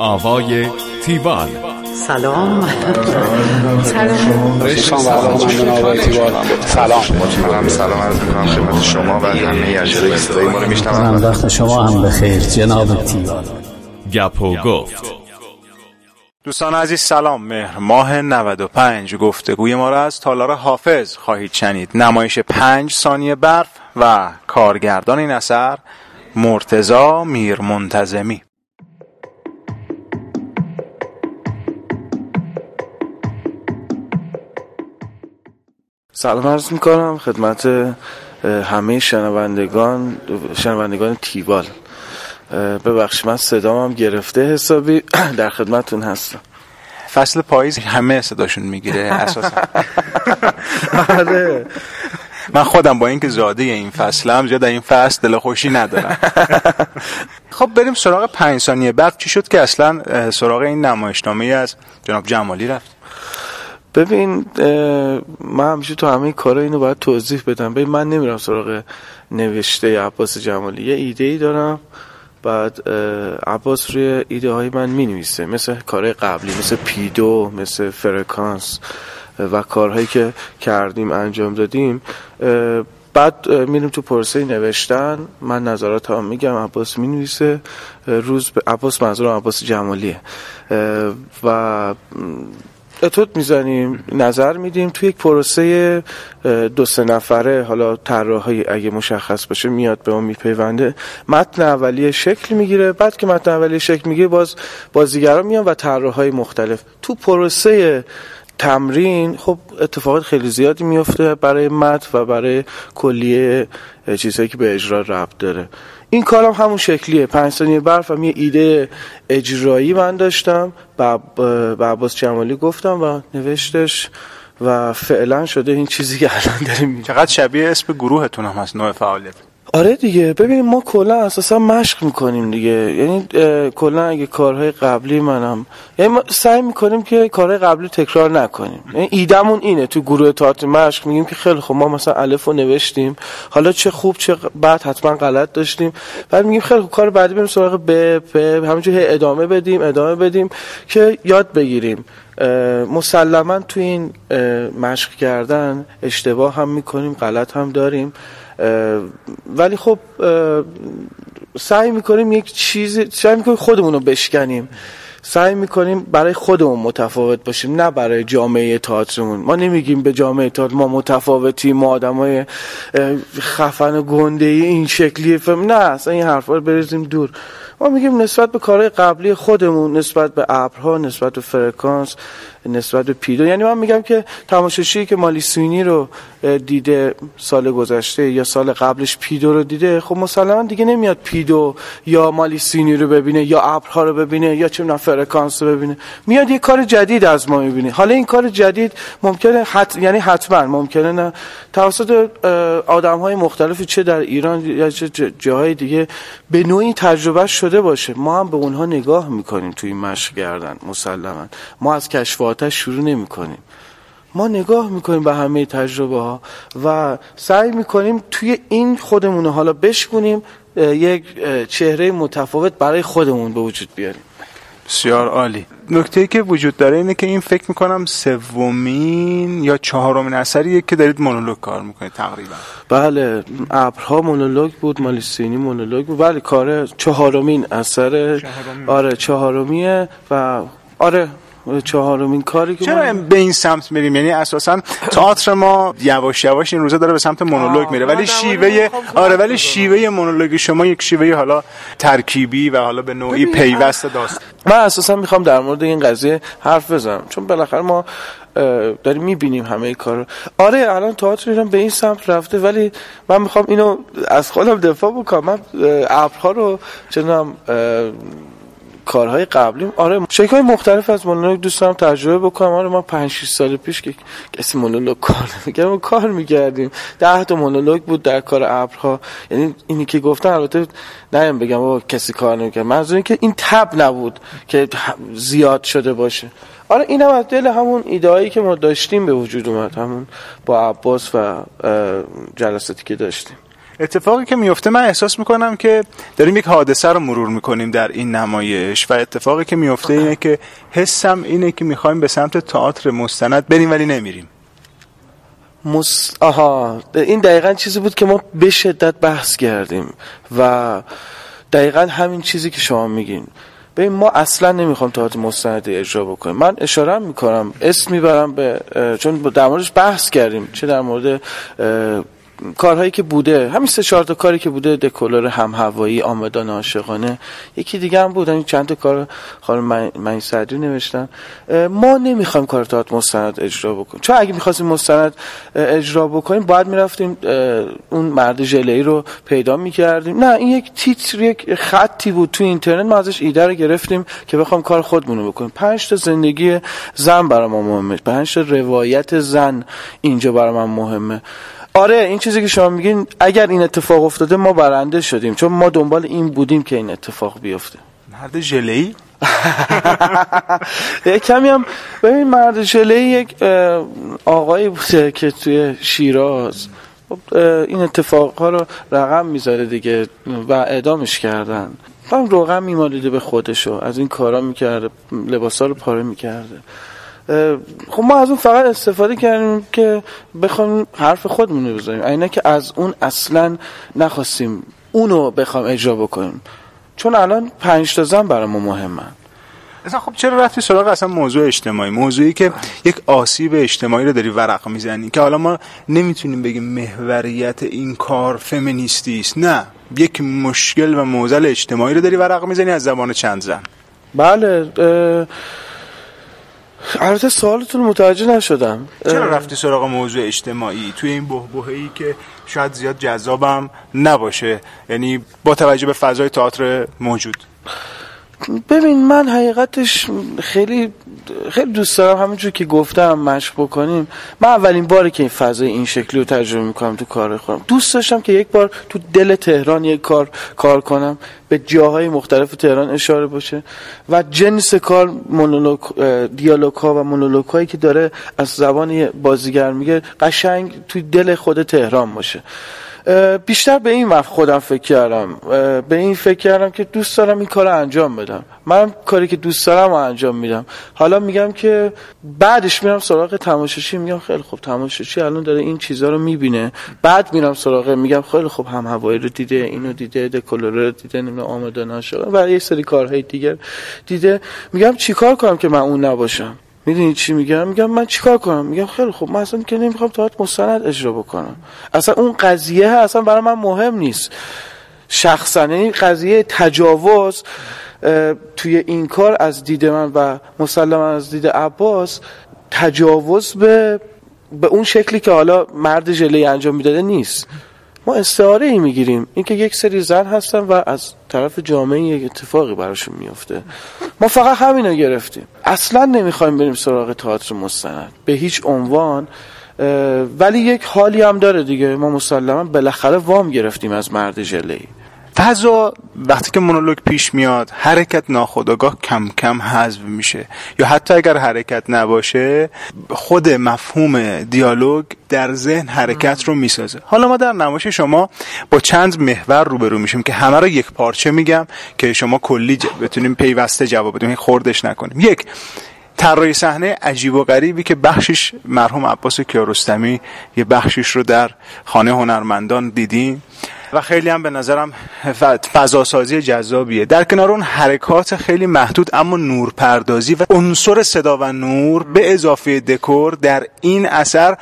آوای تیوال. سلام. سلام عرض می‌کنم خدمت شما و همه اجرای صدای ما رو میشنوند. وقت شما هم بخیر جناب تیوال. گپ و گفت. دوستان عزیز سلام. مهر ماه 95 گفتگوی ما را از تالار حافظ خواهید شنید. نمایش 5 ثانیه برف و کارگردان این اثر مرتضی میرمنتظمی. سلام عرض میکنم خدمت همه شنوندگان تیوال. ببخشید من صدام هم گرفته حسابی، در خدمتون هستم. فصل پاییز همه صداشون میگیره اساسا. آره من خودم با اینکه زاده این فصلم زیاد در این فصل دل خوشی ندارم. خب بریم سراغ 5 ثانیه بعد. چی شد که اصلا سراغ این نمایشنامه از جناب جمالی رفت؟ ببین من همیشه تو همه کارا اینو باید توضیح بدم. ببین من نمیرم سراغ نوشته عباس جمالی، یه ایده‌ای دارم، بعد عباس روی ایده های من مینویسه، مثل کارهای قبلی، مثل پیدو، مثل فرکانس و کارهایی که کردیم انجام دادیم. بعد میریم تو پروسه نوشتن، من نظرات هم میگم، عباس مینویسه. عباس منظورم عباس جمالیه و اتود میزنیم، نظر میدیم توی یک پروسه 2-3 نفره. حالا طراحی اگه مشخص باشه میاد به ما میپیونده، متن اولیه شکل میگیره. بعد که متن اولیه شکل میگیره باز بازیگرا میان و طراحهای مختلف. تو پروسه تمرین خب اتفاقات خیلی زیادی میفته برای متن و برای کلیه چیزایی که به اجرا ربط داره. این کارم همون شکلیه. 5 ثانیه برف هم یه ایده اجرایی من داشتم، با عباس جمالی گفتم و نوشتش و فعلا شده این چیزی که الان داریم. چقدر شبیه اسم گروهتون هم هست، نوع فعالیت. آره دیگه، ببینیم ما کلا اساسا مشق میکنیم دیگه. یعنی کلا اگه کارهای قبلی منم، یعنی ما سعی میکنیم که کارهای قبلی تکرار نکنیم. یعنی ایدمون اینه تو گروه تئاتر مشق میگیم که خیلی خب ما مثلا الف رو نوشتیم، حالا چه خوب چه بد حتما غلط داشتیم، بعد میگیم خیلی خوب کار بعدی بریم سراغ ب همینجوری ادامه بدیم که یاد بگیریم. مسلما تو این مشق کردن اشتباه هم میکنیم، غلط هم داریم، ولی خب سعی میکنیم خودمون رو بشکنیم، سعی میکنیم برای خودمون متفاوت باشیم، نه برای جامعه تئاترمون. ما نمیگیم به جامعه تئاتر ما متفاوتیم، ما آدمای خفن و گنده‌ای این شکلی نه، اصلا این حرفا رو بریزیم دور. ما میگیم نسبت به کارهای قبلی خودمون، نسبت به ابرها، نسبت به فرکانس، نسبت به پیدو. یعنی من میگم که تماشاچی که مالی سوینی رو دیده سال گذشته یا سال قبلش پیدو رو دیده، خب مسلما دیگه نمیاد پیدو یا مالی سوینی رو ببینه یا ابرها رو ببینه یا چه فرکانس رو ببینه، میاد یه کار جدید از ما میبینه. حالا این کار جدید ممکنه حتما ممکنه نه توسط آدم‌های مختلفی چه در ایران یا چه جاهای دیگه به نوعی تجربه شده باشه. ما هم به اونها نگاه میکنیم توی این مشق کردن. مسلما ما از کشفاتش شروع نمی کنیم، ما نگاه میکنیم به همه تجربه ها و سعی میکنیم توی این خودمون حالا بشکنیم، یک چهره متفاوت برای خودمون به وجود بیاریم. بسیار عالی. نکته‌ای که وجود داره اینه که این فکر میکنم 3مین یا 4مین اثریه که دارید مونولوگ کار میکنید تقریبا. بله، ابرها مونولوگ بود، مالی سینی مونولوگ بود. بله، کار 4مین اثر. آره 4میه و آره 4مین کاری که چرا به این سمت میریم؟ یعنی اساسا تئاتر ما یواش یواش این روزا داره به سمت مونولوگ میره، ولی شیوه مونولوگ شما یک شیوه حالا ترکیبی و حالا به نوعی پیوسته داست. من اساسا میخوام در مورد این قضیه حرف بزنم چون بالاخره ما داریم میبینیم همه کارو. آره الان تئاتر ایران به این سمت رفته، ولی من میخوام اینو از خودم دفاع بکنم. من ابرها رو چنم کارهای قبلیم، آره شکل‌های مختلف از مونولوگ دوست دارم تجربه بکنم. آره ما 5-6 سال پیش که کسی مونولوگ کار می‌کردیم 10 تا مونولوگ بود در کار ابرها. یعنی اینی که گفتن البته نیم بگم بابا کسی کار نمی‌کرد، منظور این که این تب نبود که زیاد شده باشه. آره اینم از دل همون ایده‌ای که ما داشتیم به وجود اومد، همون با عباس و جلساتی که داشتیم. اتفاقی که میفته من احساس میکنم که داریم یک حادثه رو مرور میکنیم در این نمایش و اتفاقی که میفته اینه که حسم اینه که میخوایم به سمت تئاتر مستند بریم ولی نمیریم. این دقیقاً چیزی بود که ما به شدت بحث کردیم و دقیقاً همین چیزی که شما میگین. ببین ما اصلا نمیخوام تئاتر مستند اجرا بکنیم. من اشاره میکنم، اسم میبرم به چون در موردش بحث کردیم، چه در مورد کارهایی که بوده، همین 3-4 تا کاری که بوده، دکولور هم هوایی، آمدان عاشقانه، یکی دیگه هم بود، این چند تا کار خانم معین صدری نوشتن. ما نمیخوایم کار تئاتر مستند اجرا بکنیم، چون اگه می‌خواستیم مستند اجرا بکنیم باید میرفتیم اون مرد ژله‌ای رو پیدا می‌کردیم. نه، این یک تیتر، یک خطی بود تو اینترنت، ما ازش ایده رو گرفتیم که بخوام کار خودمون رو بکنیم. 5 تا زندگی زن برای ما مهمه، 5 تا روایت زن اینجا برای من مهمه. آره، این چیزی که شما میگین اگر این اتفاق افتاده ما برنده شدیم، چون ما دنبال این بودیم که این اتفاق بیفته. مرد ژله‌ای کمی هم ببین، مرد ژله‌ای یک آقایی بوده که توی شیراز این اتفاقها رو رقم میذاره دیگه و اعدامش کردن. هم روغن میمالیده به خودشو، از این کارا میکرده، لباسا رو پاره میکرده. خب ما از اون فقط استفاده کردیم که بخوایم حرف خودمون رو بزنیم، اینه که از اون اصلا نخواستیم اونو بخوایم اجرا بکنیم، چون الان 5 تا زن برای ما مهمن. اصلا خب چرا رفتی سراغ اصلا موضوع اجتماعی، موضوعی که یک آسیب اجتماعی رو داری ورق میزنی، که حالا ما نمیتونیم بگیم محوریت این کار فمینیستی است، نه، یک مشکل و معضل اجتماعی رو داری ورق میزنی از زبان چند زن. بله، البته سوالتون متوجه نشدم. چرا رفتی سراغ موضوع اجتماعی توی این بحبوحه‌ای که شاید زیاد جذابم نباشه، یعنی با توجه به فضای تئاتر موجود؟ ببین من حقیقتش خیلی دوست دارم همونجور که گفتم مشق بکنیم. من اولین باری که این فضای این شکلی رو تجربه میکنم تو کار خودم. دوست داشتم که یک بار تو دل تهران یک کار کنم، به جاهای مختلف تهران اشاره باشه و جنس کار دیالوگ ها و مونولوگ هایی که داره از زبان بازیگر میگه قشنگ توی دل خود تهران باشه. بیشتر به این خودم فکر کردم که دوست دارم این کار رو انجام بدم. من کاری که دوست دارم رو انجام میدم. حالا میگم که بعدش میرم سراغ تماشاچی، میگم خیلی خوب تماشاچی الان داره این چیزا رو میبینه، بعد میرم سراغ میگم خیلی خوب هم هوایی رو دیده، اینو دیده، دکولور رو دیده، نمیدونم آمدان عاشقانه و یه سری کارهای دیگر دیده. میگم چیکار کنم که من اون نباشم؟ میدونی چی میگم من چیکار کنم؟ میگم خیلی خوب، من اصلا که نمیخوام تئاتر مستند اجرا بکنم، اصلا اون قضیه اصلا برای من مهم نیست شخصا. این قضیه تجاوز توی این کار از دید من و مسلما از دید عباس تجاوز به اون شکلی که حالا مرد ژله‌ای انجام میداده نیست. ما استعاره ای میگیریم، اینکه یک سری زن هستن و از طرف جامعه یک اتفاقی براشون میفته، ما فقط همینو گرفتیم. اصلا نمیخوایم بریم سراغ تئاتر مستند به هیچ عنوان. ولی یک حالی هم داره دیگه، ما مسلما بالاخره وام گرفتیم از مرد ژله‌ای. فضا وقتی که مونولوگ پیش میاد حرکت ناخودآگاه کم کم حذف میشه، یا حتی اگر حرکت نباشه خود مفهوم دیالوگ در ذهن حرکت رو میسازه. حالا ما در نمایش شما با چند محور روبرو میشیم که همه رو یک پارچه میگم که شما کلی بتونیم پیوسته جواب بدیم، خوردش نکنیم. یک، طراحی صحنه عجیب و غریبی که بخشش مرحوم عباس کیارستمی یه بخشش رو در خانه هنرمندان دیدیم و خیلی هم به نظرم فضاسازی جذابیه. در کنار اون حرکات خیلی محدود اما نورپردازی و عنصر صدا و نور به اضافه دکور در این اثر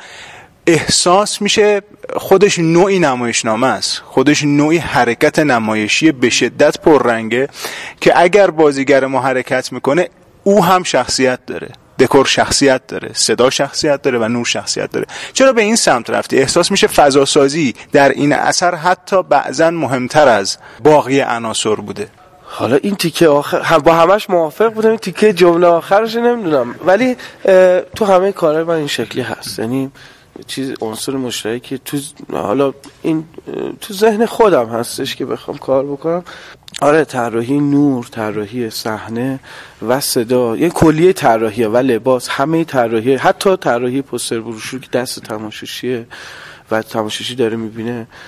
احساس میشه خودش نوعی نمایشنامه است، خودش نوعی حرکت نمایشی به شدت پررنگه که اگر بازیگر ما حرکت میکنه او هم شخصیت داره، دکور شخصیت داره، صدا شخصیت داره و نور شخصیت داره. چرا به این سمت رفتی؟ احساس میشه فضاسازی در این اثر حتی بعضن مهمتر از باقی عناصر بوده. حالا این تیکه آخر با همش موافق بودم، این تیکه جمله آخرش نمیدونم، ولی تو همه کارهای من این شکلی هست، یعنی چیز عنصر مشترکی تو حالا این تو ذهن خودم هستش که بخوام کار بکنم. آره، طراحی نور، طراحی صحنه و صدا، یه کلیه طراحیه و لباس، همه طراحی، حتی طراحی پوستر بروشور که دست تماشاچیه و تماشاچی داره میبینه،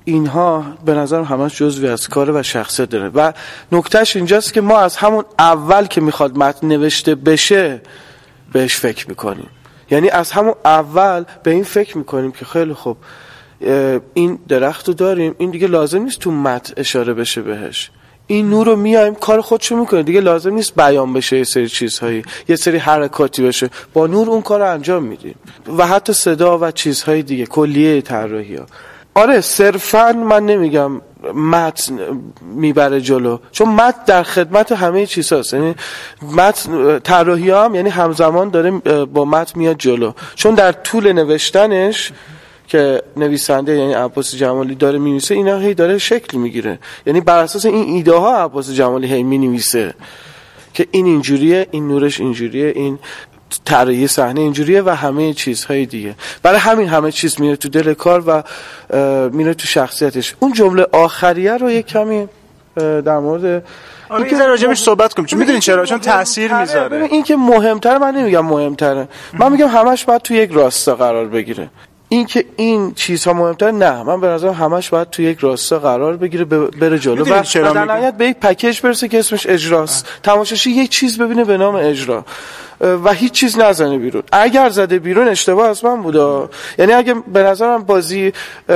اینها به نظرم همش جزوی از کار و شخصیت داره و نکتهش اینجاست که ما از همون اول که میخواد متن نوشته بشه بهش فکر میکنیم. یعنی از همون اول به این فکر میکنیم که خیلی خوب این درخت رو داریم، این دیگه لازم نیست تو متن اشاره بشه بهش، این نور رو میایم کار خودشو میکنه دیگه، لازم نیست بیان بشه یه سری چیزهایی، یه سری حرکاتی بشه، با نور اون کار رو انجام میدیم و حتی صدا و چیزهای دیگه کلیه طراحی ها. آره صرفاً من نمیگم متن میبره جلو، چون متن در خدمت همه چیز هست. یعنی متن طراحی هم یعنی همزمان داره با متن میاد جلو، چون در طول نوشتنش که نویسنده یعنی عباس جمالی داره می‌نویسه، اینا هی داره شکل میگیره. یعنی بر اساس این ایده ها عباس جمالی هی می‌نویسه که این اینجوریه، این نورش اینجوریه، این طراحی صحنه اینجوریه و همه چیزهای دیگه. برای همین همه چیز میره تو دل کار و میره تو شخصیتش. اون جمله آخریه رو یک کمی در مورد این که راجبش صحبت کنیم، چون میدونین چرا؟ چون تاثیر میذاره. این که مهمتره، من نمیگم مهمتره، من میگم همش باید تو یک راستا قرار بگیره. این که این چیزها مهمتره، نه، من به نظرم همش باید تو یک راستا قرار بگیره بره جلو و در نهایت به یک پکیج برسه که اسمش اجراست. تماشاچی یک چیز ببینه به نام اجرا و هیچ چیز نزنه بیرون. اگر زده بیرون اشتباه از من بوده، یعنی اگه به نظرم بازی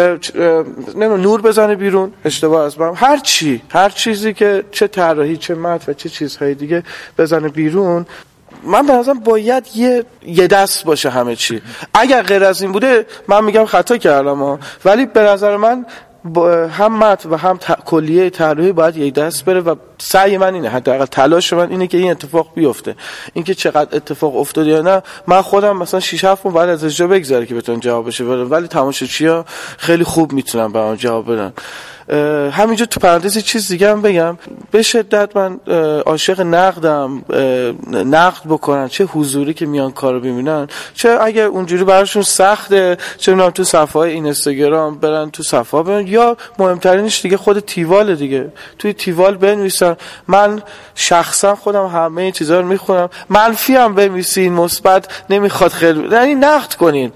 نور بزنه بیرون اشتباه از من، هر چیزی که چه طراحی چه متن و چه چیزهای دیگه بزنه بیرون، من به نظرم باید یه دست باشه همه چی. اگر غیر از این بوده من میگم خطا کردم ولی به نظر من هم متن و هم کلیه طراحی باید یک دست بره و سعی من اینه، حداقل تلاش من اینه که این اتفاق بیفته. اینکه چقدر اتفاق افتاد یا نه، من خودم مثلا 6-7 ماه بعد از اجرا بگذره که بتونن جواب بشه، ولی تماشاچی‌ها خیلی خوب میتونن به من جواب بدن. همینجا تو پرانتز چیز دیگه هم بگم، به شدت من عاشق نقدم، نقد بکنن، چه حضوری که میان کارو ببینن، چه اگه اونجوری براشون سخته چه میان تو صفحه‌های اینستاگرام برن تو صفحه برن، یا مهمترینش دیگه خود تیوال دیگه، توی تیوال بنویسن. من شخصا خودم همه چیزا رو میخونم، منفی هم بنویسین، مثبت نمیخواد خیلی، یعنی نقد کنین،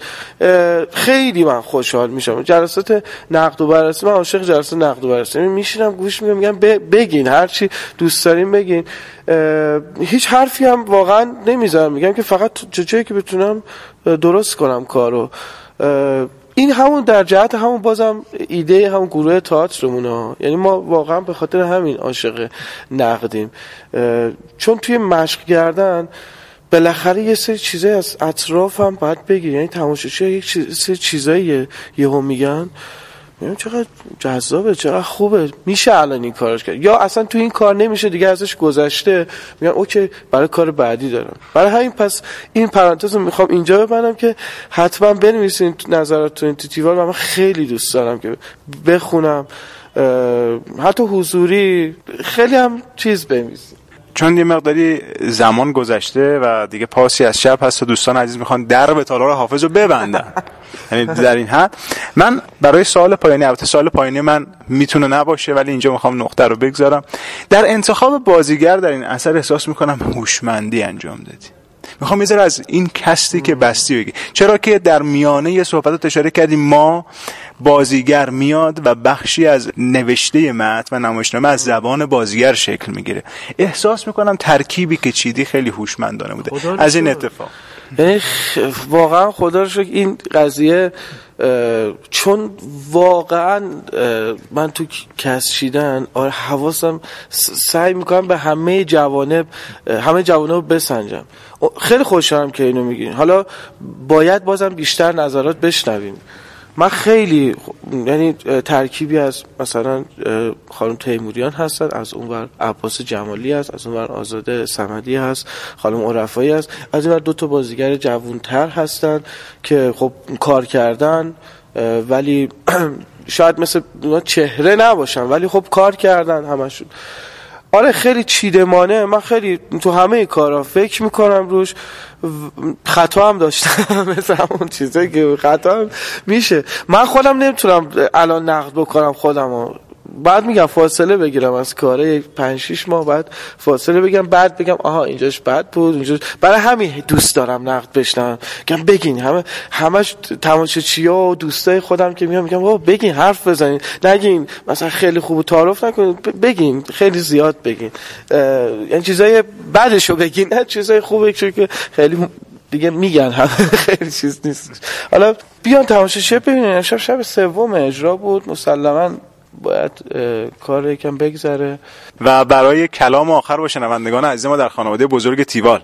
خیلی من خوشحال میشم. جلسات نقد و بررسی، من عاشق جلسات نقد و بررسی میشینم گوش میدم، میگم بگین هر چی دوست دارین بگین، هیچ حرفی هم واقعا نمیذارم، میگم که فقط جایی که بتونم درست کنم کارو. این همون در جهت همون بازم ایده همون گروه تئاترمونه، یعنی ما واقعا به خاطر همین عاشق نقدیم، چون توی مشق کردن بالاخره یه سری چیزای از اطراف هم باید بگی، یعنی تماشاچی یک سری چیزایی یهو میگن میگم چقدر جذابه، چقدر خوبه، میشه الان این کارش کرد، یا اصلا تو این کار نمیشه دیگه ازش گذشته، میگم اوکی برای کار بعدی دارم. برای همین پس این پرانتز رو میخوام اینجا ببندم که حتما بنویسین نظراتتون تو تیوال، من خیلی دوست دارم که بخونم، حتی حضوری خیلی هم چیز بنویسین، چون یه مقداری زمان گذشته و دیگه پاسی از شب هست و دوستان عزیز میخوان درب تالار حافظ رو ببندن. یعنی در این حد من برای سوال پایانی، البته سوال پایانی من میتونه نباشه ولی اینجا میخوام نقطه رو بگذارم، در انتخاب بازیگر در این اثر احساس میکنم هوشمندی انجام دادی. میخوام یه ذره از این کستی که بستی بگی، چرا که در میانه یه صحبتات اشاره کردیم ما بازیگر میاد و بخشی از نوشته متن و نمایشنامه از زبان بازیگر شکل میگیره. احساس میکنم ترکیبی که چیدی خیلی هوشمندانه بوده از این اتفاق. یعنی واقعا خدا رو شکر این قضیه، چون واقعا من تو کسشیدن حواسم سعی میکنم به همه جوانب رو بسنجم. خیلی خوشحالم که اینو میگین. حالا باید بازم بیشتر نظرات بشنویم. من خیلی یعنی ترکیبی از مثلا خانم تیموریان هستن، از اونور عباس جمالی هست، از اونور آزاده صمدی هست، خانم عرفایی هست، از اینور 2 بازیگر جوانتر هستن که خب کار کردن ولی شاید مثل چهره نباشن ولی خب کار کردن همشون. آره خیلی چیدمانه، من خیلی تو همه کارا فکر میکنم روش، خطا هم داشتم مثل همون چیزایی که خطا هم میشه. من خودم نمیتونم الان نقد بکنم خودمو، بعد میگم فاصله بگیرم از کاره 5-6 ماه بعد فاصله بگم بعد بگم آها اینجاش بد بود اینجاش. برای همین دوست دارم نقد بشنوم، میگم بگین همش تماشاچی‌ها و دوستای خودم که میگم بابا بگین حرف بزنین، نگین مثلا خیلی خوب تعارف نکنین، بگین خیلی زیاد بگین، یعنی چیزای بعدشو بگین نه چیزای خوبه که خیلی دیگه میگن خیلی چیز نیست. حالا بیان تماشاچی ببینین. شب سوم اجرا بود، مسلماً باید کار یکم بگذره. و برای کلام آخر با شنوندگان عزیز ما در خانواده بزرگ تیوال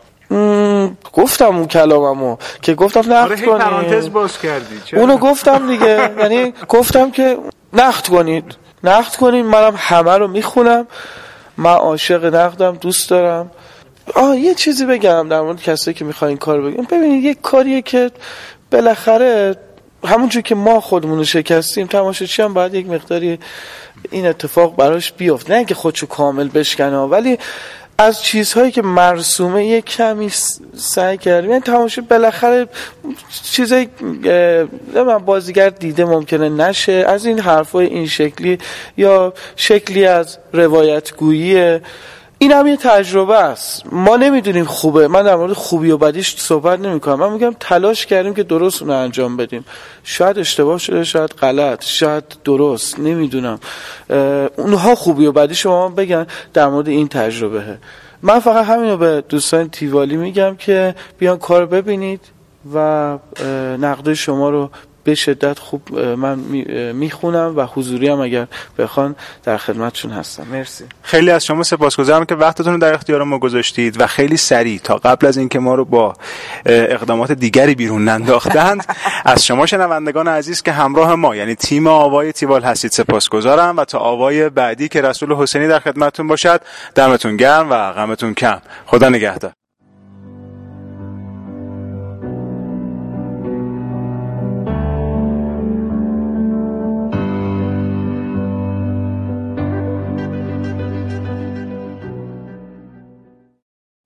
گفتم اون کلاممو که گفتم نقد کنید. پرانتز باز کردی اونو گفتم دیگه، یعنی گفتم که نقد کنید. منم همه رو میخونم، من عاشق نقدم، دوست دارم. یه چیزی بگم در مورد کسایی که میخواین کار بگم. ببینید یک کاریه که بالاخره همونجور که ما خودمون شکستیم، تماشاچی هم باید یک مقداری این اتفاق براش بیفته، نه اینکه خودشو کامل بشکنه، ولی از چیزهایی که مرسومه یک کمی سعی کردیم. یعنی تماشاچی بالاخره چیزایی من بازیگر دیده ممکنه نشه، از این حرفای این شکلی یا شکلی از روایت گویی، این هم یه تجربه است. ما نمیدونیم خوبه. من در مورد خوبی و بدیش صحبت نمی کنم. من میگم تلاش کردیم که درست اونو انجام بدیم. شاید اشتباه شده، شاید غلط، شاید درست، نمیدونم. اونها خوبی و بدیش شما بگن در مورد این تجربه. من فقط همینو به دوستان تیوالی میگم که بیان کار ببینید و نقد شما رو به شدت خوب من میخونم و حضوری هم اگر بخوان در خدمتشون هستم. مرسی. خیلی از شما سپاسگزارم که وقتتون رو در اختیار ما گذاشتید و خیلی سریع تا قبل از اینکه ما رو با اقدامات دیگری بیرون ننداختند از شما شنوندگان عزیز که همراه ما یعنی تیم آوای تیوال هستید سپاسگزارم و تا آوای بعدی که رسول حسینی در خدمتتون باشد دمتون گرم و غمتون کم. خدا نگهدار.